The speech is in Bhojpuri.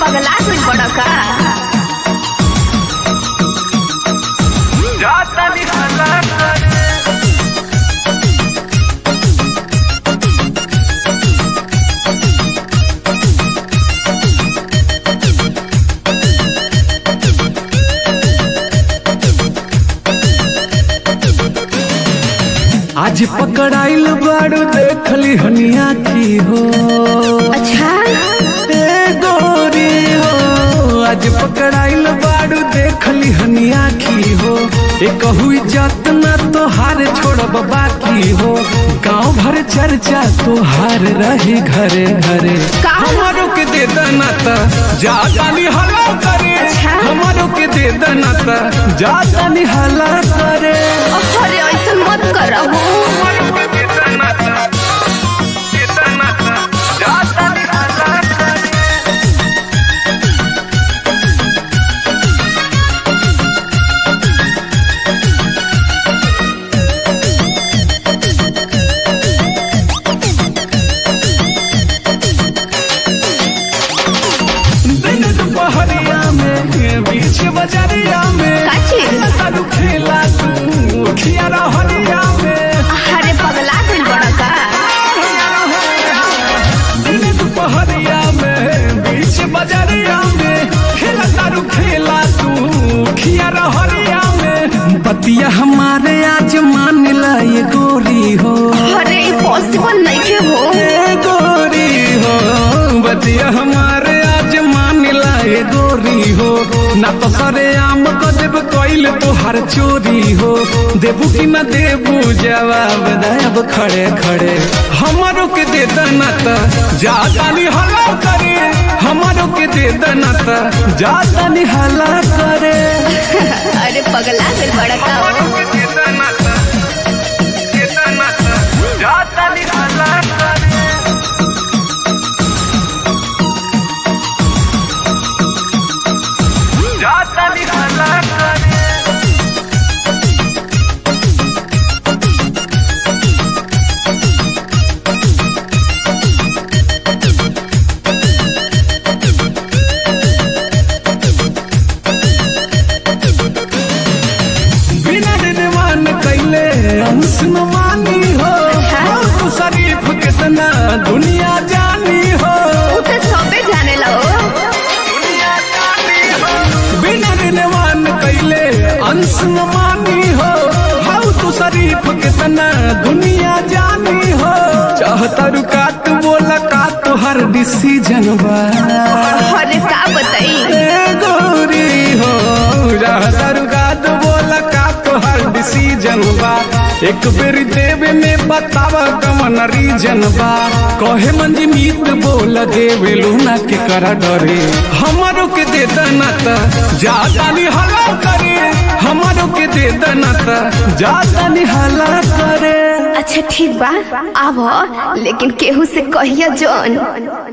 पगला कुछ बड़ा का आज पकड़ाइल बाड़ू देखली हनिया की हो। अच्छा गोरी हो आज पकड़ाइल बाड़ू देखली हनिया की हो। एक हुई जात ना तो हार छोड़ब बाकी हो। गाँव भर चर्चा तो हार रही घरे घरे। हमारो के दे दना त जातानी हला करे। हमारो के दे दना त जातानी हला करे। अरे ऐसा मत करहु बीच बजरिया में तारू खेला तू खियारा हरिया में। अरे पगला कुछ बड़ा का दिन दोपहरिया में बीच बजरिया में खेला तारू खेला तू खियारा हरिया में। बतिया हमारे आज मान ला ये गोरी हो। अरे पॉसिबल नहीं के हो गोरी हो बतिया हमारे आज मान ला ये गोरी हो। ना तो सरे आम को देव कोइल तो हर चोरी हो। देबू की ना देबू जवाब देब खड़े खड़े। हमारो के दे दना त जातानी हला करे। हमारो के दे दना त जातानी हला करे। अरे पगला कुछ बड़ा का जातानी हला करे। जातानी हला करे। बिना निर्माण कैले अंश न मानी हो। तू शरीफ कितना दुनिया जानी हो। उसे सबे जाने लगो बिना निर्माण कैले अंश न मानी हो। हाउ तू शरीफ कितना दुनिया जानी हो। चाहता रुका तू बोला का तो हर डिसीजन बा। अरे का बताई गोरी हो चाहता रुका तू बोला का तो हर डिसीजन बा। एक बेरी देवे में बतावा कमन रीजन बा। कहे मंजमीत बोल देवे लूना के करा डरे। हमारो के दे दना त जातानी हला करे। हमारो के दे दना त जातानी हला करे। अच्छा ठीक बा आव लेकिन केहू से कहिया जौन